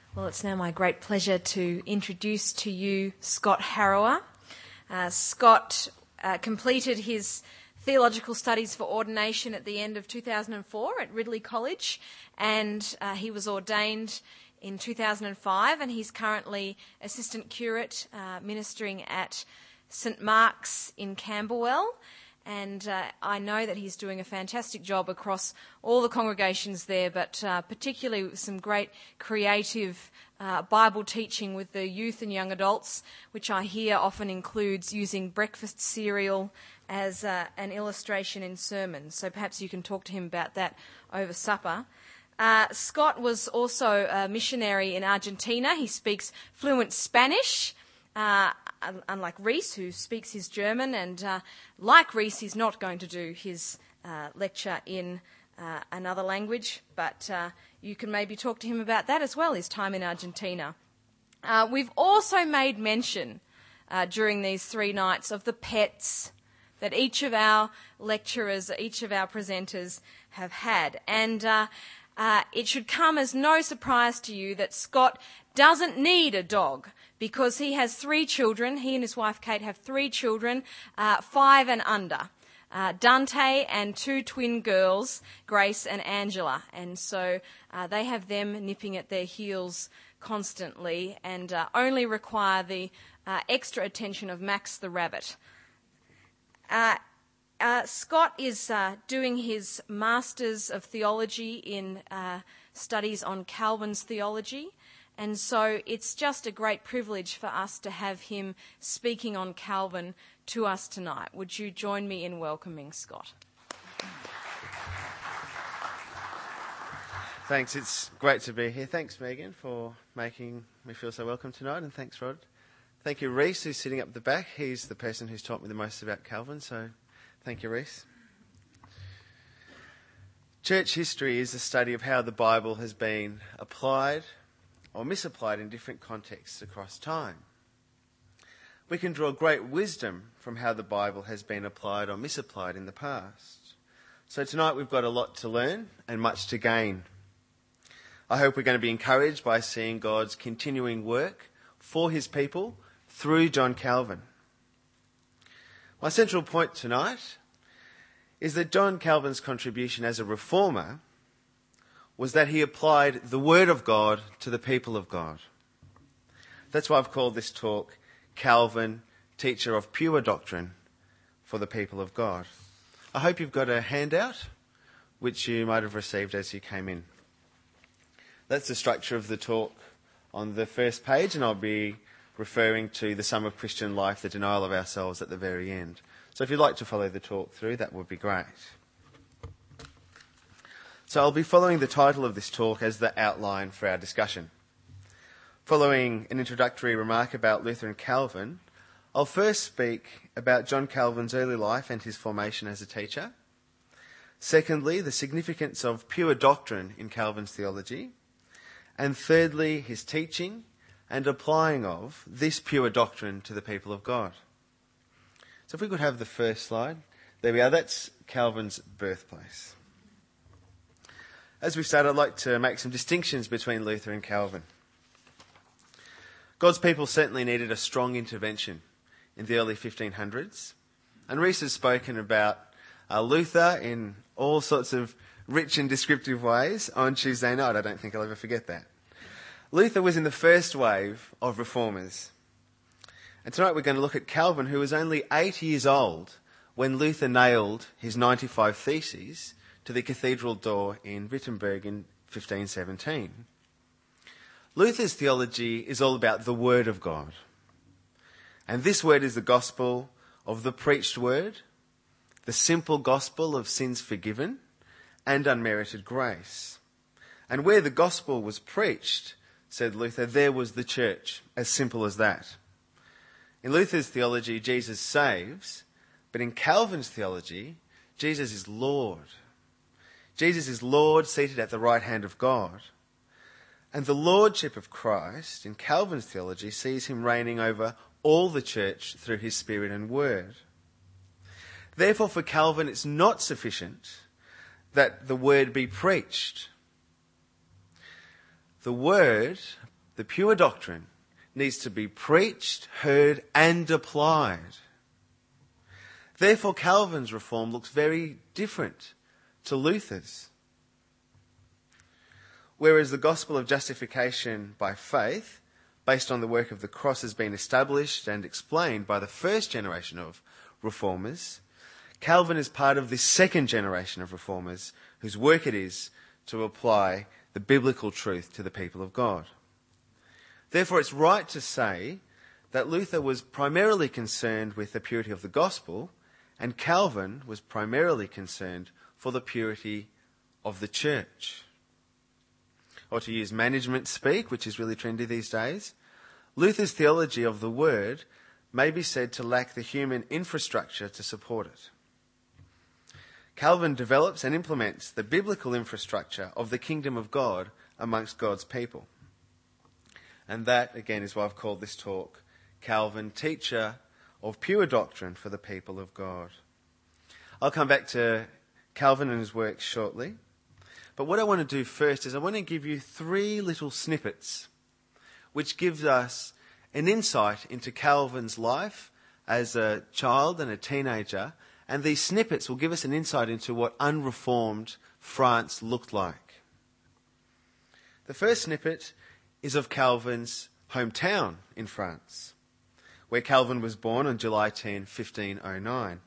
Well, it's now my great pleasure to introduce to you Scott Harrower. Scott completed his theological studies for ordination at the end of 2004 at Ridley College, and he was ordained in 2005, and he's currently assistant curate ministering at St Mark's in Camberwell. And I know that he's doing a fantastic job across all the congregations there, but particularly with some great creative Bible teaching with the youth and young adults, which I hear often includes using breakfast cereal as an illustration in sermons. So perhaps you can talk to him about that over supper. Scott was also a missionary in Argentina. He speaks fluent Spanish, unlike Reese, who speaks his German, and like Reese, he's not going to do his lecture in another language, but you can maybe talk to him about that as well, his time in Argentina. We've also made mention during these 3 nights of the pets that each of our lecturers, each of our presenters have had, and it should come as no surprise to you that Scott doesn't need a dog, because he has 3 children. He and his wife Kate have 3 children, 5 and under. Dante and 2 twin girls, Grace and Angela. And so they have them nipping at their heels constantly and only require the extra attention of Max the rabbit. Scott is doing his Masters of Theology in studies on Calvin's theology. And so it's just a great privilege for us to have him speaking on Calvin to us tonight. Would you join me in welcoming Scott? Thanks, it's great to be here. Thanks, Megan, for making me feel so welcome tonight, and thanks, Rod. Thank you, Reese, who's sitting up the back. He's the person who's taught me the most about Calvin, so thank you, Reese. Church history is a study of how the Bible has been applied or misapplied in different contexts across time. We can draw great wisdom from how the Bible has been applied or misapplied in the past. So tonight we've got a lot to learn and much to gain. I hope we're going to be encouraged by seeing God's continuing work for his people through John Calvin. My central point tonight is that John Calvin's contribution as a reformer was that he applied the Word of God to the people of God. That's why I've called this talk Calvin, Teacher of Pure Doctrine for the People of God. I hope you've got a handout, which you might have received as you came in. That's the structure of the talk on the first page, and I'll be referring to the sum of Christian life, the denial of ourselves at the very end. So if you'd like to follow the talk through, that would be great. So I'll be following the title of this talk as the outline for our discussion. Following an introductory remark about Luther and Calvin, I'll first speak about John Calvin's early life and his formation as a teacher. Secondly, the significance of pure doctrine in Calvin's theology. And thirdly, his teaching and applying of this pure doctrine to the people of God. So if we could have the first slide. There we are. That's Calvin's birthplace. As we start, I'd like to make some distinctions between Luther and Calvin. God's people certainly needed a strong intervention in the early 1500s. And Reese has spoken about Luther in all sorts of rich and descriptive ways on Tuesday night. I don't think I'll ever forget that. Luther was in the first wave of reformers. And tonight we're going to look at Calvin, who was only 8 years old when Luther nailed his 95 Theses to the cathedral door in Wittenberg in 1517. Luther's theology is all about the Word of God. And this word is the gospel of the preached word, the simple gospel of sins forgiven and unmerited grace. And where the gospel was preached, said Luther, there was the church, as simple as that. In Luther's theology, Jesus saves, but in Calvin's theology, Jesus is Lord. Jesus is Lord, seated at the right hand of God. And the lordship of Christ, in Calvin's theology, sees him reigning over all the church through his Spirit and Word. Therefore, for Calvin, it's not sufficient that the Word be preached. The Word the pure doctrine needs to be preached, heard, and applied. Therefore, Calvin's reform looks very different to Luther's. Whereas the gospel of justification by faith, based on the work of the cross, has been established and explained by the first generation of reformers, Calvin is part of this second generation of reformers whose work it is to apply the biblical truth to the people of God. Therefore, it's right to say that Luther was primarily concerned with the purity of the gospel, and Calvin was primarily concerned for the purity of the church. Or to use management speak, which is really trendy these days, Luther's theology of the word may be said to lack the human infrastructure to support it. Calvin develops and implements the biblical infrastructure of the kingdom of God amongst God's people. And that, again, is why I've called this talk Calvin, Teacher of Pure Doctrine for the People of God. I'll come back to Calvin and his work shortly. But what I want to do first is I want to give you 3 little snippets which gives us an insight into Calvin's life as a child and a teenager, and these snippets will give us an insight into what unreformed France looked like. The first snippet is of Calvin's hometown in France, where Calvin was born on July 10, 1509.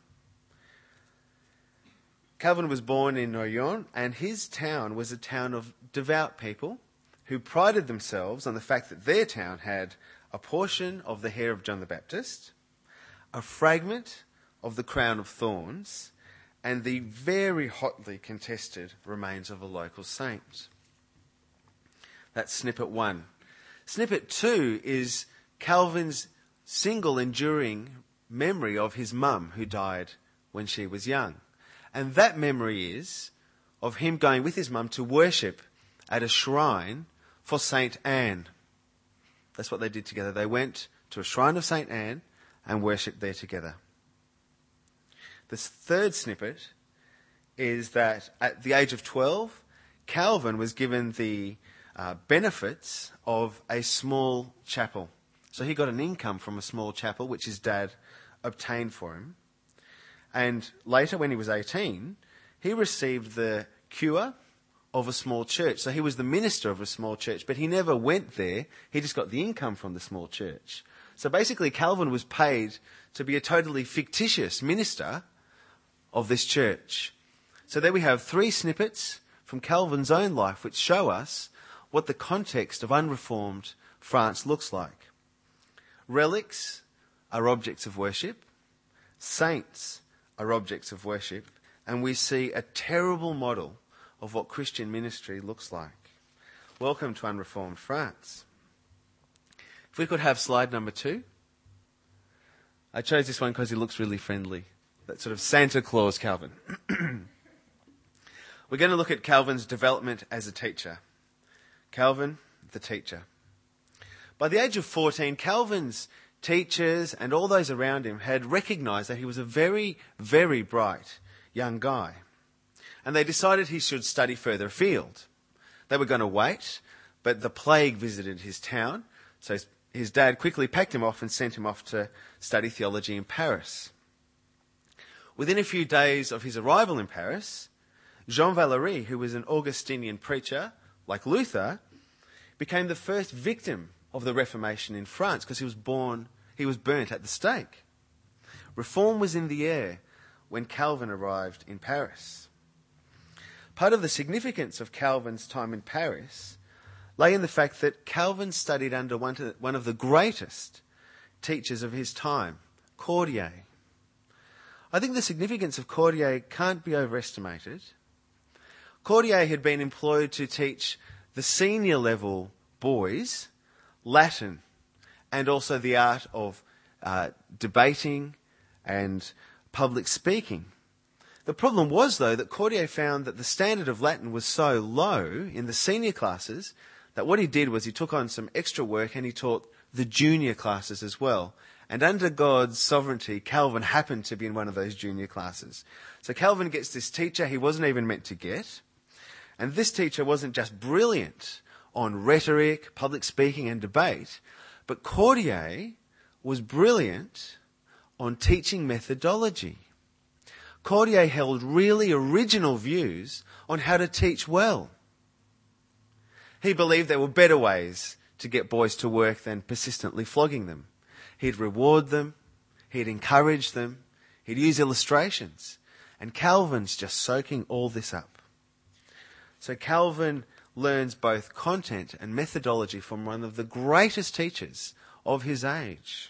Calvin was born in Noyon, and his town was a town of devout people who prided themselves on the fact that their town had a portion of the hair of John the Baptist, a fragment of the crown of thorns, and the very hotly contested remains of a local saint. That's snippet 1. Snippet 2 is Calvin's single enduring memory of his mum who died when she was young. And that memory is of him going with his mum to worship at a shrine for St. Anne. That's what they did together. They went to a shrine of St. Anne and worshipped there together. The third snippet is that at the age of 12, Calvin was given the benefits of a small chapel. So he got an income from a small chapel, which his dad obtained for him. And later, when he was 18, he received the cure of a small church. So he was the minister of a small church, but he never went there. He just got the income from the small church. So basically, Calvin was paid to be a totally fictitious minister of this church. So there we have 3 snippets from Calvin's own life which show us what the context of unreformed France looks like. Relics are objects of worship. Saints are objects of worship. And we see a terrible model of what Christian ministry looks like. Welcome to unreformed France. If we could have slide number 2. I chose this one because he looks really friendly. That sort of Santa Claus Calvin. We're going to look at Calvin's development as a teacher. Calvin, the teacher. By the age of 14, Calvin's teachers and all those around him had recognised that he was a very, very bright young guy. And they decided he should study further afield. They were going to wait, but the plague visited his town, so his dad quickly packed him off and sent him off to study theology in Paris. Within a few days of his arrival in Paris, Jean Valery, who was an Augustinian preacher, like Luther, became the first victim of the Reformation in France because he was burnt at the stake. Reform was in the air when Calvin arrived in Paris. Part of the significance of Calvin's time in Paris lay in the fact that Calvin studied under one of the greatest teachers of his time, Cordier. I think the significance of Cordier can't be overestimated. Cordier had been employed to teach the senior level boys Latin and also the art of debating and public speaking. The problem was, though, that Cordier found that the standard of Latin was so low in the senior classes that what he did was he took on some extra work and he taught the junior classes as well. And under God's sovereignty, Calvin happened to be in one of those junior classes. So Calvin gets this teacher he wasn't even meant to get. And this teacher wasn't just brilliant on rhetoric, public speaking and debate, but Cordier was brilliant on teaching methodology. Cordier held really original views on how to teach well. He believed there were better ways to get boys to work than persistently flogging them. He'd reward them, he'd encourage them, he'd use illustrations. And Calvin's just soaking all this up. So Calvin learns both content and methodology from one of the greatest teachers of his age.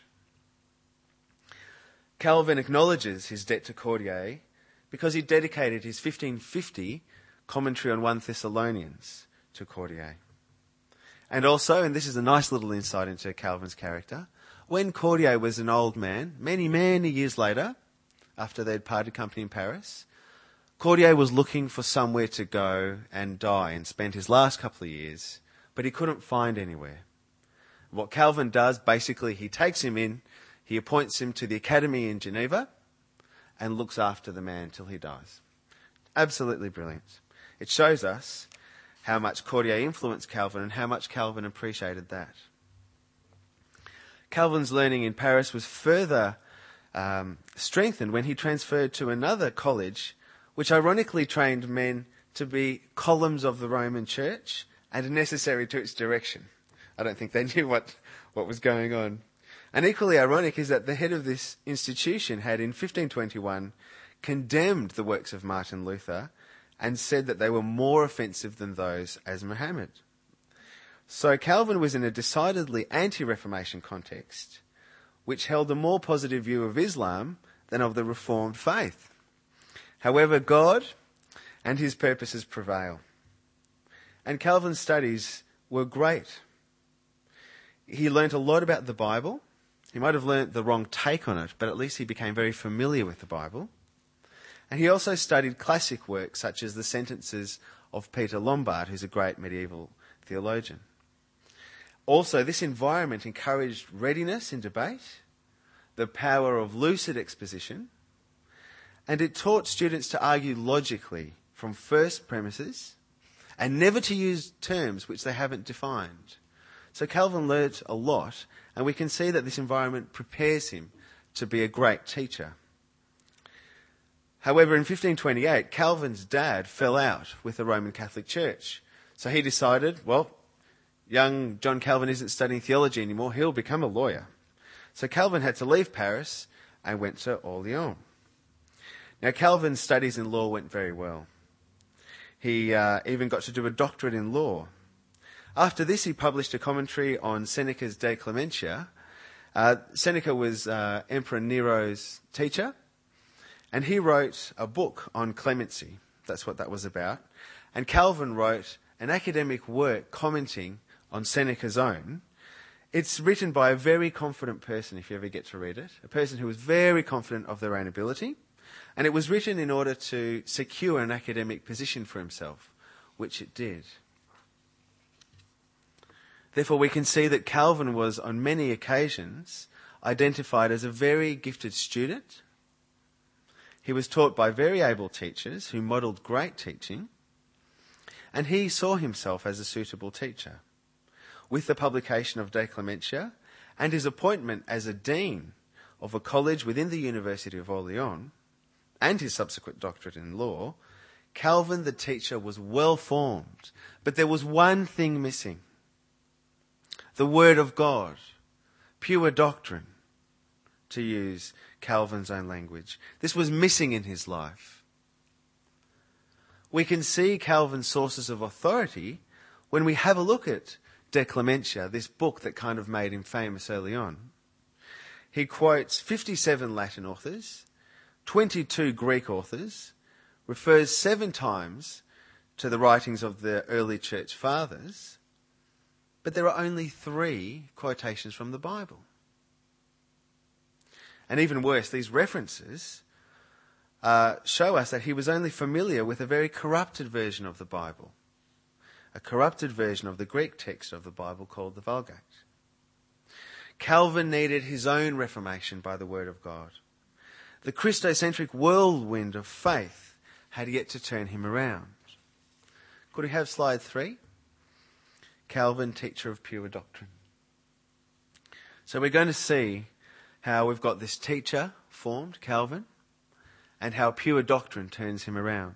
Calvin acknowledges his debt to Cordier because he dedicated his 1550 commentary on 1 Thessalonians to Cordier. And also, and this is a nice little insight into Calvin's character, when Cordier was an old man, many, many years later, after they'd parted company in Paris, Cordier was looking for somewhere to go and die and spend his last couple of years, but he couldn't find anywhere. What Calvin does, basically, he takes him in, he appoints him to the academy in Geneva, and looks after the man till he dies. Absolutely brilliant. It shows us how much Cordier influenced Calvin and how much Calvin appreciated that. Calvin's learning in Paris was further strengthened when he transferred to another college, which ironically trained men to be columns of the Roman Church and necessary to its direction. I don't think they knew what was going on. And equally ironic is that the head of this institution had in 1521 condemned the works of Martin Luther and said that they were more offensive than those as Muhammad. So Calvin was in a decidedly anti-Reformation context, which held a more positive view of Islam than of the Reformed faith. However, God and his purposes prevail. And Calvin's studies were great. He learnt a lot about the Bible. He might have learnt the wrong take on it, but at least he became very familiar with the Bible. And he also studied classic works such as the sentences of Peter Lombard, who's a great medieval theologian. Also, this environment encouraged readiness in debate, the power of lucid exposition, and it taught students to argue logically from first premises and never to use terms which they haven't defined. So Calvin learnt a lot, and we can see that this environment prepares him to be a great teacher. However, in 1528, Calvin's dad fell out with the Roman Catholic Church. So he decided, well, young John Calvin isn't studying theology anymore, he'll become a lawyer. So Calvin had to leave Paris and went to Orleans. Now, Calvin's studies in law went very well. He even got to do a doctorate in law. After this, he published a commentary on Seneca's De Clementia. Seneca was Emperor Nero's teacher, and he wrote a book on clemency. That's what that was about. And Calvin wrote an academic work commenting on Seneca's own. It's written by a very confident person, if you ever get to read it, a person who was very confident of their own ability. And it was written in order to secure an academic position for himself, which it did. Therefore, we can see that Calvin was, on many occasions, identified as a very gifted student. He was taught by very able teachers who modelled great teaching, and he saw himself as a suitable teacher. With the publication of De Clementia and his appointment as a dean of a college within the University of Orleans, and his subsequent doctorate in law, Calvin the teacher was well formed. But there was one thing missing: the Word of God, pure doctrine, to use Calvin's own language. This was missing in his life. We can see Calvin's sources of authority when we have a look at De Clementia, this book that kind of made him famous early on. He quotes 57 Latin authors, 22 Greek authors, refers 7 times to the writings of the early church fathers, but there are only 3 quotations from the Bible. And even worse, these references show us that he was only familiar with a very corrupted version of the Bible, a corrupted version of the Greek text of the Bible called the Vulgate. Calvin needed his own reformation by the Word of God. The Christocentric whirlwind of faith had yet to turn him around. Could we have slide 3? Calvin, teacher of pure doctrine. So we're going to see how we've got this teacher formed, Calvin, and how pure doctrine turns him around.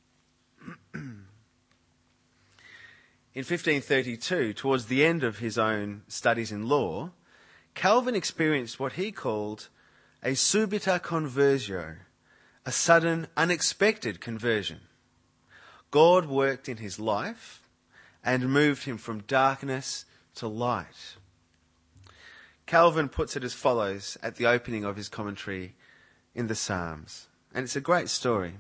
In 1532, towards the end of his own studies in law, Calvin experienced what he called a subita conversio, a sudden, unexpected conversion. God worked in his life and moved him from darkness to light. Calvin puts it as follows at the opening of his commentary in the Psalms, and it's a great story.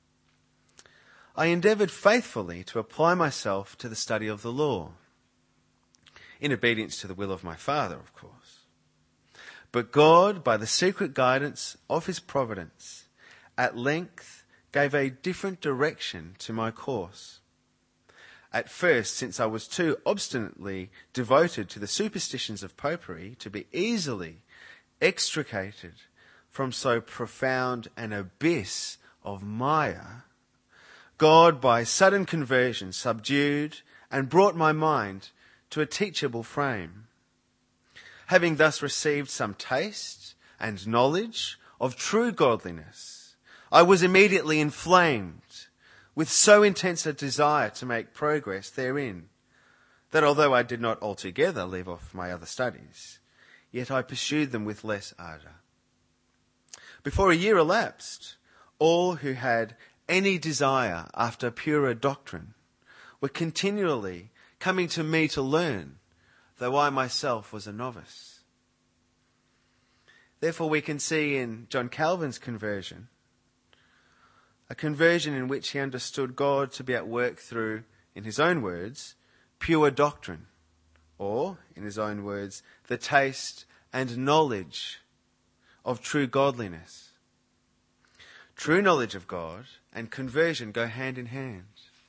I endeavoured faithfully to apply myself to the study of the law, in obedience to the will of my Father, of course. But God, by the secret guidance of his providence, at length gave a different direction to my course. At first, since I was too obstinately devoted to the superstitions of popery to be easily extricated from so profound an abyss of mire, God, by sudden conversion, subdued and brought my mind to a teachable frame. Having thus received some taste and knowledge of true godliness, I was immediately inflamed with so intense a desire to make progress therein, that although I did not altogether leave off my other studies, yet I pursued them with less ardour. Before a year elapsed, all who had any desire after purer doctrine were continually coming to me to learn, though I myself was a novice. Therefore we can see in John Calvin's conversion, a conversion in which he understood God to be at work through, in his own words, pure doctrine, or, in his own words, the taste and knowledge of true godliness. True knowledge of God and conversion go hand in hand.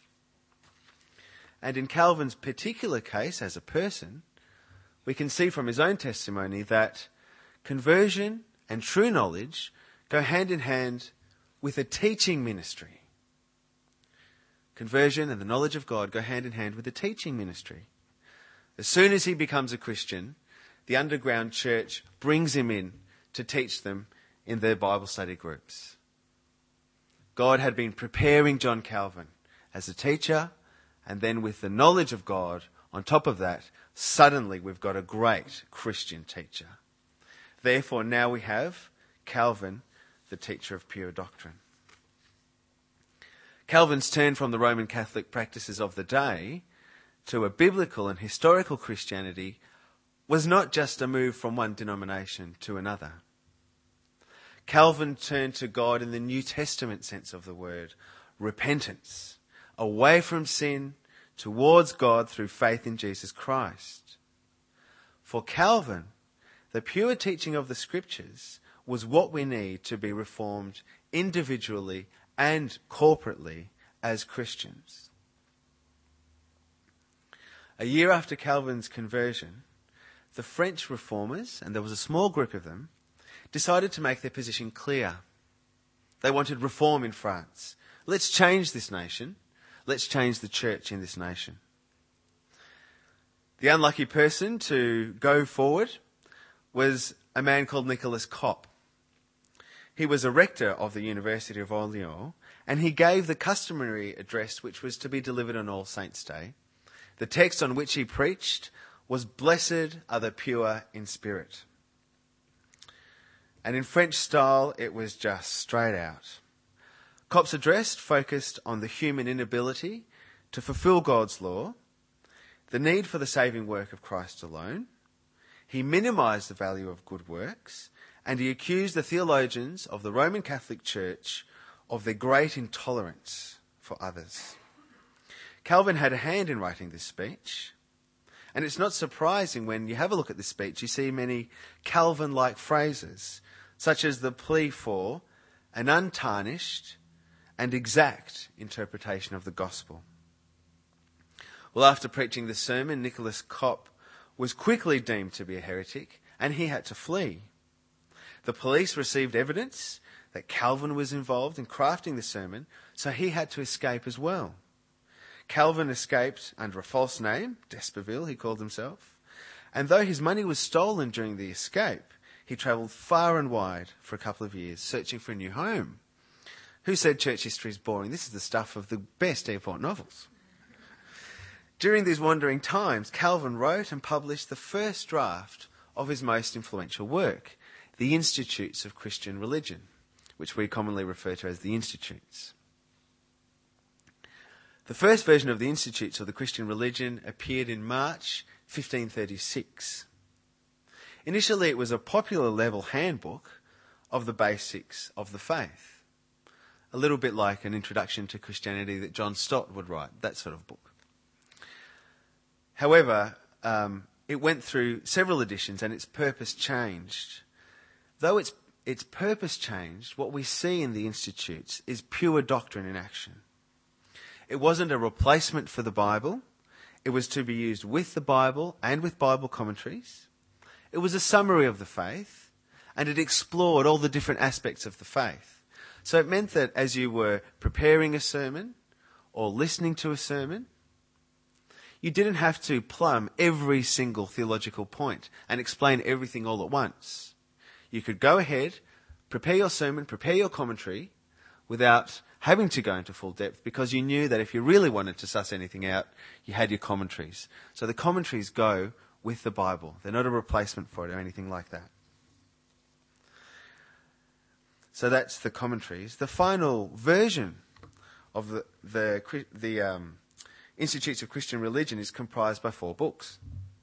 And in Calvin's particular case as a person, we can see from his own testimony that conversion and true knowledge go hand in hand with a teaching ministry. Conversion and the knowledge of God go hand in hand with a teaching ministry. As soon as he becomes a Christian, the underground church brings him in to teach them in their Bible study groups. God had been preparing John Calvin as a teacher, and then with the knowledge of God on top of that, suddenly we've got a great Christian teacher. Therefore, now we have Calvin, the teacher of pure doctrine. Calvin's turn from the Roman Catholic practices of the day to a biblical and historical Christianity was not just a move from one denomination to another. Calvin turned to God in the New Testament sense of the word, repentance, away from sin, towards God through faith in Jesus Christ. For Calvin, the pure teaching of the Scriptures was what we need to be reformed individually and corporately as Christians. A year after Calvin's conversion, the French reformers, and there was a small group of them, decided to make their position clear. They wanted reform in France. Let's change this nation. Let's change the church in this nation. The unlucky person to go forward was a man called Nicolas Cop. He was a rector of the University of Orleans, and he gave the customary address which was to be delivered on All Saints' Day. The text on which he preached was, "Blessed are the pure in spirit." And in French style, it was just straight out. Cop's address focused on the human inability to fulfill God's law, the need for the saving work of Christ alone. He minimised the value of good works, and he accused the theologians of the Roman Catholic Church of their great intolerance for others. Calvin had a hand in writing this speech, and it's not surprising when you have a look at this speech, you see many Calvin-like phrases, such as the plea for an untarnished and exact interpretation of the gospel. Well, after preaching the sermon, Nicolas Cop was quickly deemed to be a heretic, and he had to flee. The police received evidence that Calvin was involved in crafting the sermon, so he had to escape as well. Calvin escaped under a false name, d'Esperville he called himself, and though his money was stolen during the escape, he travelled far and wide for a couple of years, searching for a new home. Who said church history is boring? This is the stuff of the best Airport novels. During these wandering times, Calvin wrote and published the first draft of his most influential work, The Institutes of Christian Religion, which we commonly refer to as the Institutes. The first version of the Institutes of the Christian Religion appeared in March 1536. Initially, it was a popular level handbook of the basics of the faith. A little bit like an introduction to Christianity that John Stott would write, that sort of book. However, it went through several editions and its purpose changed. Though its purpose changed, what we see in the Institutes is pure doctrine in action. It wasn't a replacement for the Bible. It was to be used with the Bible and with Bible commentaries. It was a summary of the faith, and it explored all the different aspects of the faith. So it meant that as you were preparing a sermon or listening to a sermon, you didn't have to plumb every single theological point and explain everything all at once. You could go ahead, prepare your sermon, prepare your commentary without having to go into full depth, because you knew that if you really wanted to suss anything out, you had your commentaries. So the commentaries go with the Bible. They're not a replacement for it or anything like that. So that's the commentaries. The final version of the Institutes of Christian Religion is comprised by 4 books.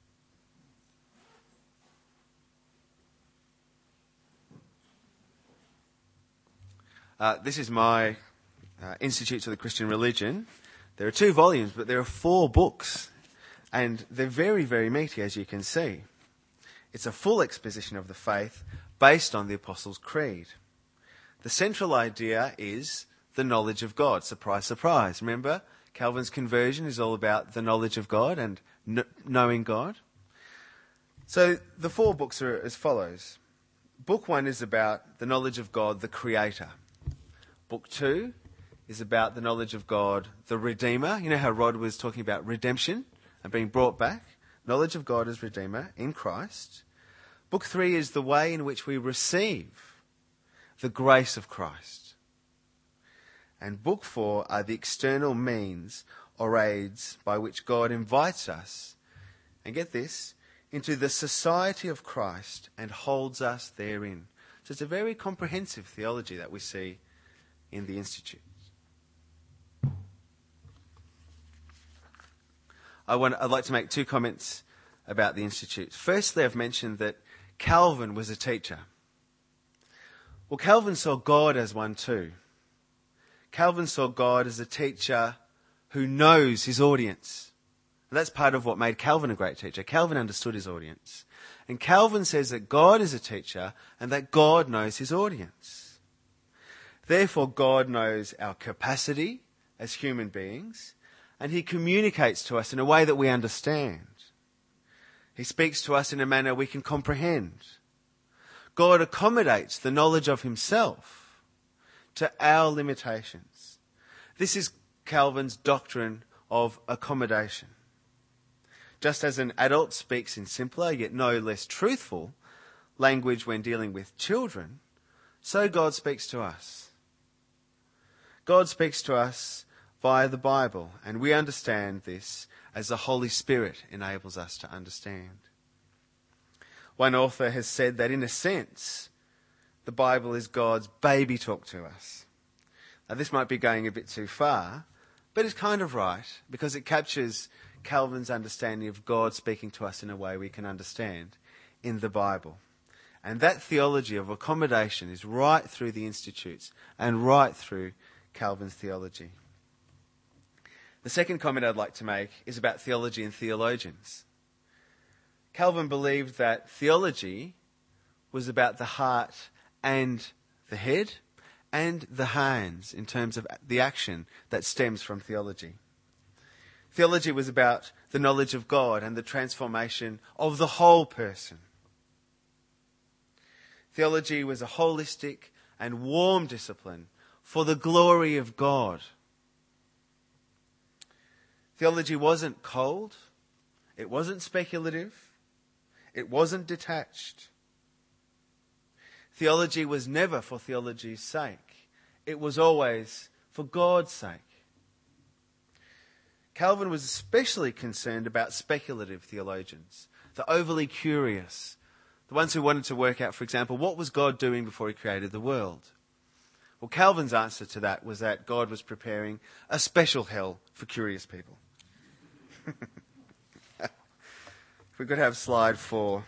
This is my Institutes of the Christian Religion. There are 2 volumes, but there are 4 books, and they're very, very meaty, as you can see. It's a full exposition of the faith based on the Apostles' Creed. The central idea is the knowledge of God. Surprise, surprise. Remember, Calvin's conversion is all about the knowledge of God and knowing God. So the 4 books are as follows. Book 1 is about the knowledge of God, the Creator. Book 2 is about the knowledge of God, the Redeemer. You know how Rod was talking about redemption and being brought back? Knowledge of God as Redeemer in Christ. Book 3 is the way in which we receive the grace of Christ. And Book 4 are the external means or aids by which God invites us, and get this, into the society of Christ and holds us therein. So it's a very comprehensive theology that we see in the Institutes. I'd like to make 2 comments about the Institutes. Firstly, I've mentioned that Calvin was a teacher. Well, Calvin saw God as one too. Calvin saw God as a teacher who knows his audience. And that's part of what made Calvin a great teacher. Calvin understood his audience. And Calvin says that God is a teacher and that God knows his audience. Therefore, God knows our capacity as human beings, and he communicates to us in a way that we understand. He speaks to us in a manner we can comprehend. God accommodates the knowledge of himself to our limitations. This is Calvin's doctrine of accommodation. Just as an adult speaks in simpler, yet no less truthful, language when dealing with children, so God speaks to us. God speaks to us via the Bible, and we understand this as the Holy Spirit enables us to understand. One author has said that in a sense, the Bible is God's baby talk to us. Now this might be going a bit too far, but it's kind of right, because it captures Calvin's understanding of God speaking to us in a way we can understand in the Bible. And that theology of accommodation is right through the Institutes and right through Calvin's theology. The second comment I'd like to make is about theology and theologians. Calvin believed that theology was about the heart and the head and the hands in terms of the action that stems from theology. Theology was about the knowledge of God and the transformation of the whole person. Theology was a holistic and warm discipline for the glory of God. Theology wasn't cold. It wasn't speculative. It wasn't detached. Theology was never for theology's sake. It was always for God's sake. Calvin was especially concerned about speculative theologians, the overly curious, the ones who wanted to work out, for example, what was God doing before he created the world? Well, Calvin's answer to that was that God was preparing a special hell for curious people. If we could have slide 4.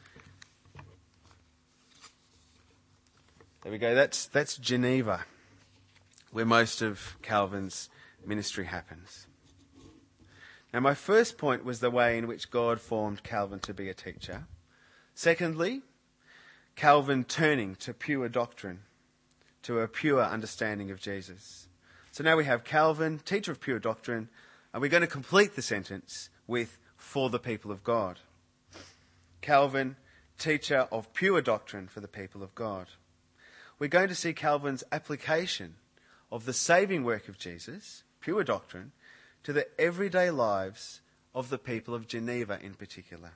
There we go. That's Geneva, where most of Calvin's ministry happens. Now, my first point was the way in which God formed Calvin to be a teacher. Secondly, Calvin turning to pure doctrine, to a pure understanding of Jesus. So now we have Calvin, teacher of pure doctrine, and we're going to complete the sentence with for the people of God. Calvin, teacher of pure doctrine for the people of God. We're going to see Calvin's application of the saving work of Jesus, pure doctrine, to the everyday lives of the people of Geneva in particular.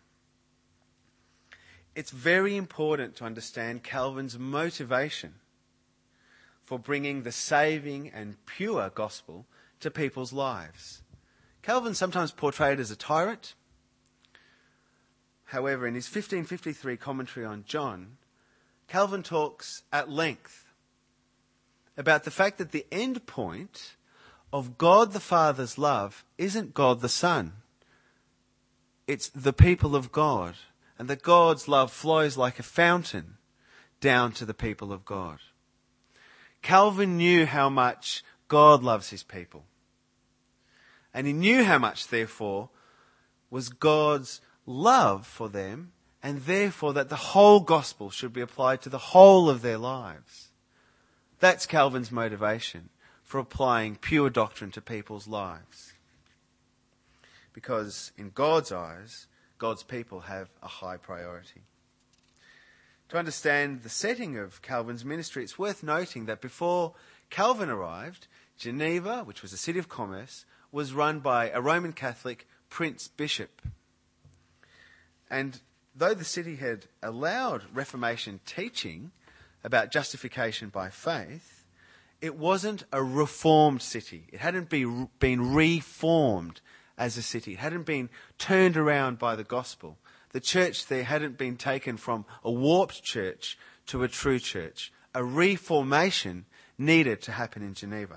It's very important to understand Calvin's motivation for bringing the saving and pure gospel to people's lives. Calvin's sometimes portrayed as a tyrant. However, in his 1553 commentary on John, Calvin talks at length about the fact that the end point of God the Father's love isn't God the Son. It's the people of God, and that God's love flows like a fountain down to the people of God. Calvin knew how much God loves his people. And he knew how much, therefore, was God's love for them, and therefore that the whole gospel should be applied to the whole of their lives. That's Calvin's motivation for applying pure doctrine to people's lives. Because in God's eyes, God's people have a high priority. To understand the setting of Calvin's ministry, it's worth noting that before Calvin arrived, Geneva, which was a city of commerce, was run by a Roman Catholic prince bishop. And though the city had allowed Reformation teaching about justification by faith, it wasn't a reformed city. It hadn't been reformed as a city. It hadn't been turned around by the gospel. The church there hadn't been taken from a warped church to a true church. A reformation needed to happen in Geneva.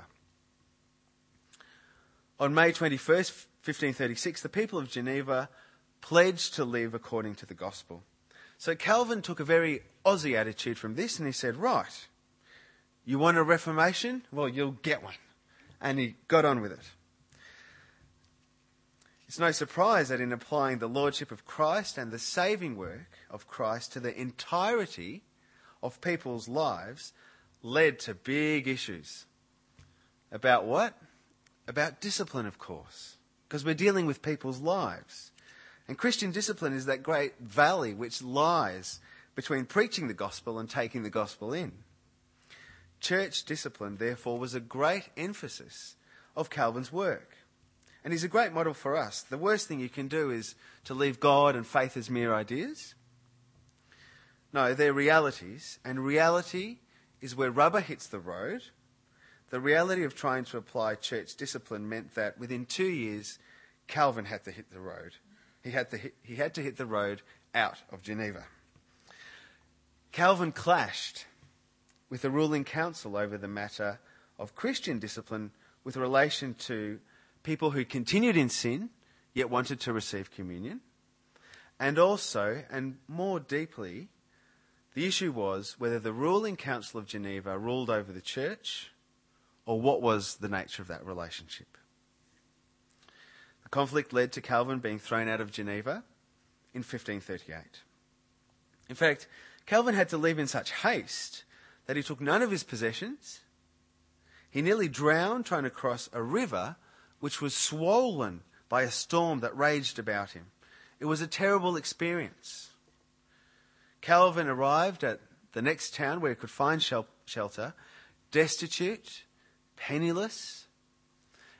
On May 21st, 1536, the people of Geneva pledged to live according to the gospel. So Calvin took a very Aussie attitude from this and he said, right, you want a reformation? Well, you'll get one. And he got on with it. It's no surprise that in applying the lordship of Christ and the saving work of Christ to the entirety of people's lives led to big issues. About what? About discipline, of course. Because we're dealing with people's lives. And Christian discipline is that great valley which lies between preaching the gospel and taking the gospel in. Church discipline, therefore, was a great emphasis of Calvin's work. And he's a great model for us. The worst thing you can do is to leave God and faith as mere ideas. No, they're realities. And reality is where rubber hits the road. The reality of trying to apply church discipline meant that within 2 years, Calvin had to hit the road. He had to hit the road out of Geneva. Calvin clashed with the ruling council over the matter of Christian discipline with relation to people who continued in sin yet wanted to receive communion. And also, and more deeply, the issue was whether the ruling council of Geneva ruled over the church or what was the nature of that relationship. The conflict led to Calvin being thrown out of Geneva in 1538. In fact, Calvin had to leave in such haste that he took none of his possessions. He nearly drowned trying to cross a river which was swollen by a storm that raged about him. It was a terrible experience. Calvin arrived at the next town where he could find shelter, destitute, penniless,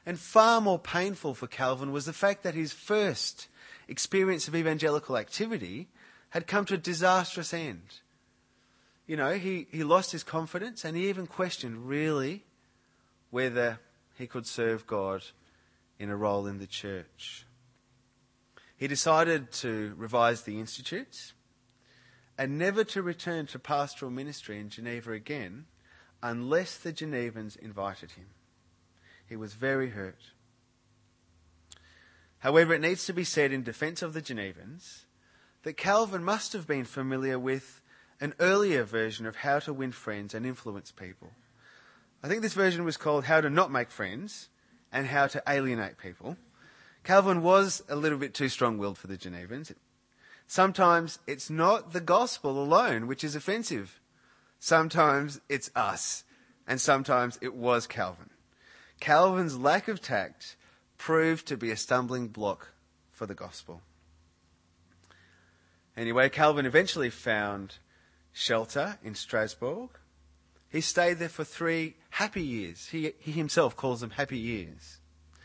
And far more painful for Calvin was the fact that his first experience of evangelical activity had come to a disastrous end. You know, he lost his confidence, and he even questioned really whether he could serve God in a role in the church. He decided to revise the Institutes and never to return to pastoral ministry in Geneva again unless the Genevans invited him. He was very hurt. However, it needs to be said in defence of the Genevans that Calvin must have been familiar with an earlier version of how to win friends and influence people. I think this version was called How to Not Make Friends and How to Alienate People. Calvin was a little bit too strong-willed for the Genevans. Sometimes it's not the gospel alone which is offensive. Sometimes it's us. And sometimes it was Calvin. Calvin's lack of tact proved to be a stumbling block for the gospel. Anyway, Calvin eventually found shelter in Strasbourg. He stayed there for 3 happy years. He himself calls them happy years.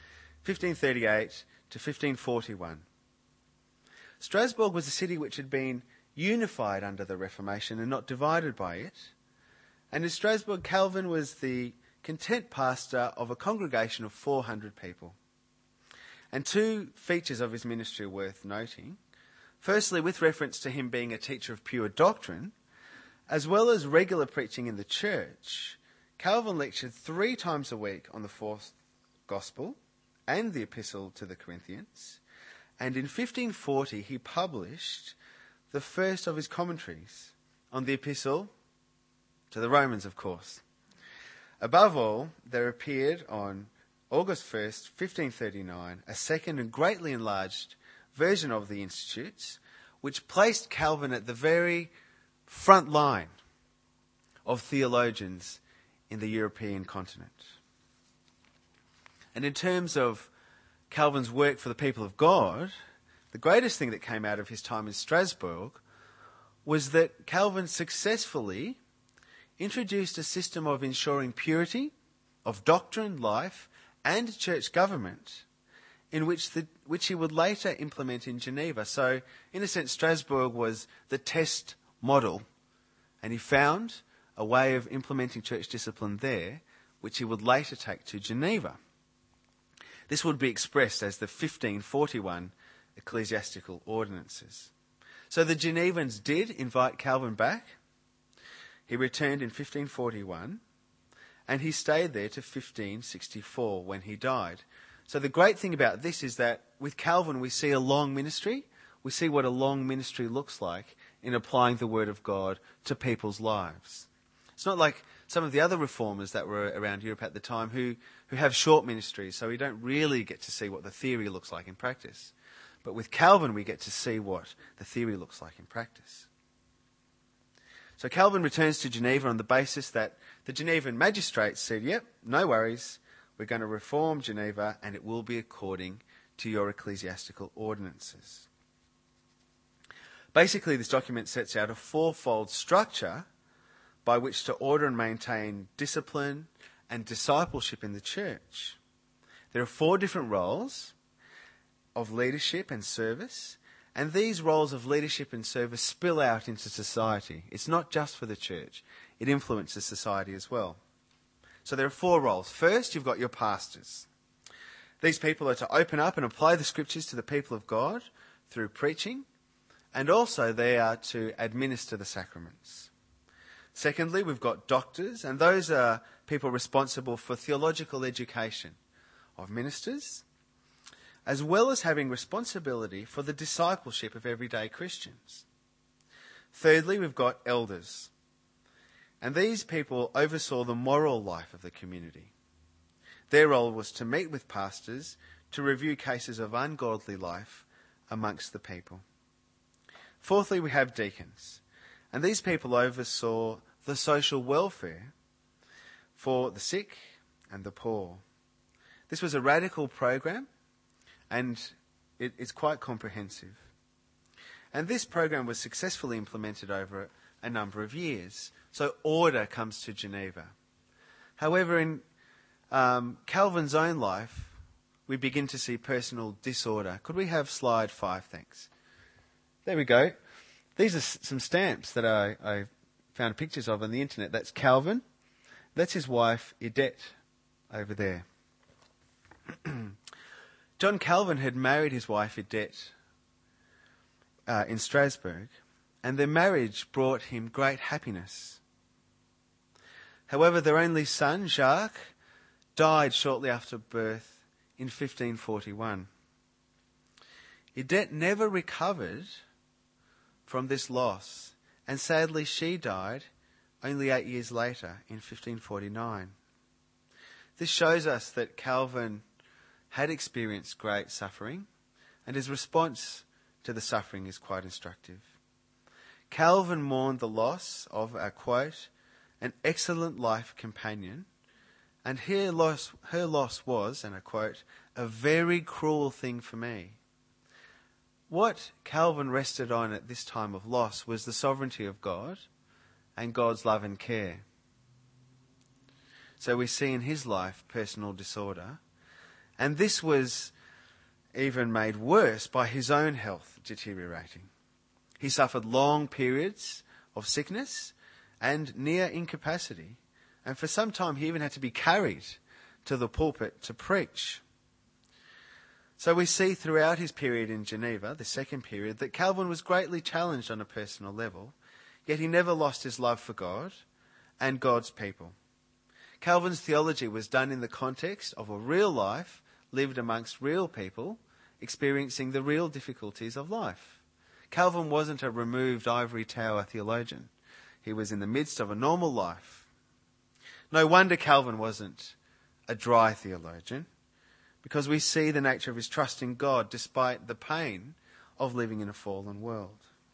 1538 to 1541. Strasbourg was a city which had been unified under the Reformation and not divided by it. And in Strasbourg, Calvin was the content pastor of a congregation of 400 people. And 2 features of his ministry are worth noting. Firstly, with reference to him being a teacher of pure doctrine, as well as regular preaching in the church, Calvin lectured 3 times a week on the 4th Gospel and the Epistle to the Corinthians. And in 1540, he published the first of his commentaries on the Epistle to the Romans, of course. Above all, there appeared on August 1st, 1539, a second and greatly enlarged version of the Institutes, which placed Calvin at the very front line of theologians in the European continent. And in terms of Calvin's work for the people of God, the greatest thing that came out of his time in Strasbourg was that Calvin successfully introduced a system of ensuring purity of doctrine, life, and church government, in which he would later implement in Geneva. So, in a sense, Strasbourg was the test model, and he found a way of implementing church discipline there, which he would later take to Geneva. This would be expressed as the 1541 ecclesiastical ordinances. So the Genevans did invite Calvin back. He returned in 1541, and he stayed there to 1564 when he died. So the great thing about this is that with Calvin we see a long ministry. We see what a long ministry looks like in applying the Word of God to people's lives. It's not like some of the other reformers that were around Europe at the time who have short ministries, so we don't really get to see what the theory looks like in practice. But with Calvin we get to see what the theory looks like in practice. So Calvin returns to Geneva on the basis that the Genevan magistrates said, yep, no worries, we're going to reform Geneva and it will be according to your ecclesiastical ordinances. Basically, this document sets out a 4-fold structure by which to order and maintain discipline and discipleship in the church. There are 4 different roles of leadership and service, and these roles of leadership and service spill out into society. It's not just for the church. It influences society as well. So there are 4 roles. First, you've got your pastors. These people are to open up and apply the scriptures to the people of God through preaching, and also they are to administer the sacraments. Secondly, we've got doctors, and those are people responsible for theological education of ministers, as well as having responsibility for the discipleship of everyday Christians. Thirdly, we've got elders, and these people oversaw the moral life of the community. Their role was to meet with pastors to review cases of ungodly life amongst the people. Fourthly, we have deacons, and these people oversaw the social welfare for the sick and the poor. This was a radical program, and it's quite comprehensive. And this program was successfully implemented over a number of years. So order comes to Geneva. However, in Calvin's own life, we begin to see personal disorder. Could we have slide 5, thanks? There we go. These are some stamps that I found pictures of on the internet. That's Calvin. That's his wife, Idette, over there. John Calvin had married his wife, Idette, in Strasbourg, and their marriage brought him great happiness. However, their only son, Jacques, died shortly after birth in 1541. Idette never recovered from this loss, and sadly she died only 8 years later in 1549. This shows us that Calvin had experienced great suffering, and his response to the suffering is quite instructive. Calvin mourned the loss of, quote, an excellent life companion, and her loss was, and I quote, a very cruel thing for me. What Calvin rested on at this time of loss was the sovereignty of God and God's love and care. So we see in his life personal disorder, and this was even made worse by his own health deteriorating. He suffered long periods of sickness and near incapacity, and for some time he even had to be carried to the pulpit to preach. So we see throughout his period in Geneva, the second period, that Calvin was greatly challenged on a personal level, yet he never lost his love for God and God's people. Calvin's theology was done in the context of a real life lived amongst real people experiencing the real difficulties of life. Calvin wasn't a removed ivory tower theologian. He was in the midst of a normal life. No wonder Calvin wasn't a dry theologian, because we see the nature of his trust in God despite the pain of living in a fallen world.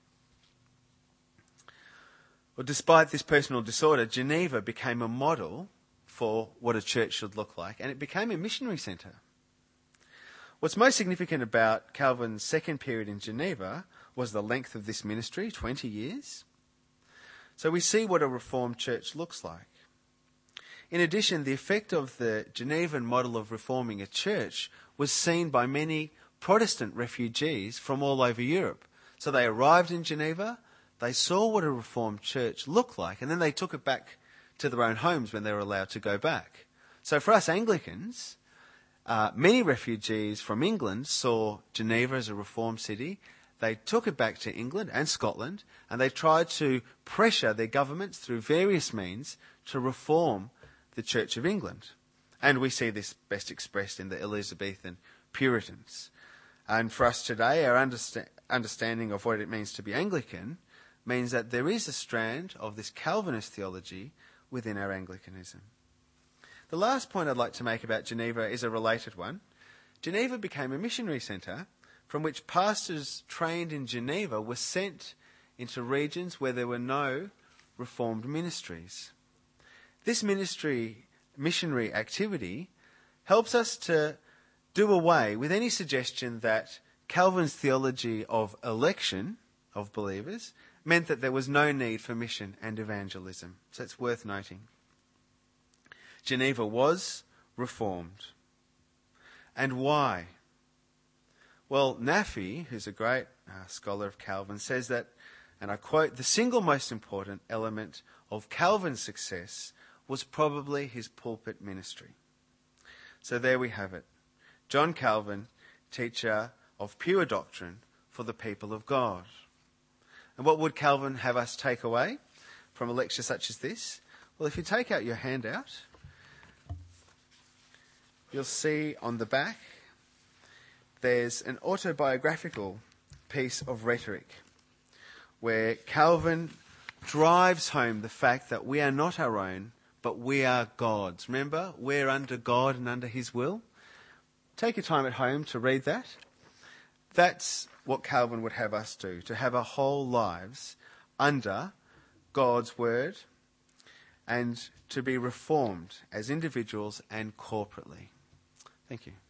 Well, despite this personal disorder, Geneva became a model for what a church should look like, and it became a missionary centre. What's most significant about Calvin's second period in Geneva was the length of this ministry, 20 years. So we see what a reformed church looks like. In addition, the effect of the Genevan model of reforming a church was seen by many Protestant refugees from all over Europe. So they arrived in Geneva, they saw what a reformed church looked like, and then they took it back to their own homes when they were allowed to go back. So for us Anglicans, many refugees from England saw Geneva as a reformed city. They took it back to England and Scotland, and they tried to pressure their governments through various means to reform the Church of England. And we see this best expressed in the Elizabethan Puritans. And for us today, our understanding of what it means to be Anglican means that there is a strand of this Calvinist theology within our Anglicanism. The last point I'd like to make about Geneva is a related one. Geneva became a missionary centre from which pastors trained in Geneva were sent into regions where there were no reformed ministries. This missionary activity helps us to do away with any suggestion that Calvin's theology of election of believers meant that there was no need for mission and evangelism. So it's worth noting. Geneva was reformed. And why? Well, Nafi, who's a great scholar of Calvin, says that, and I quote, the single most important element of Calvin's success was probably his pulpit ministry. So there we have it. John Calvin, teacher of pure doctrine for the people of God. And what would Calvin have us take away from a lecture such as this? Well, if you take out your handout, you'll see on the back there's an autobiographical piece of rhetoric where Calvin drives home the fact that we are not our own, but we are God's. Remember, we're under God and under his will. Take your time at home to read that. That's what Calvin would have us do, to have our whole lives under God's word and to be reformed as individuals and corporately. Thank you.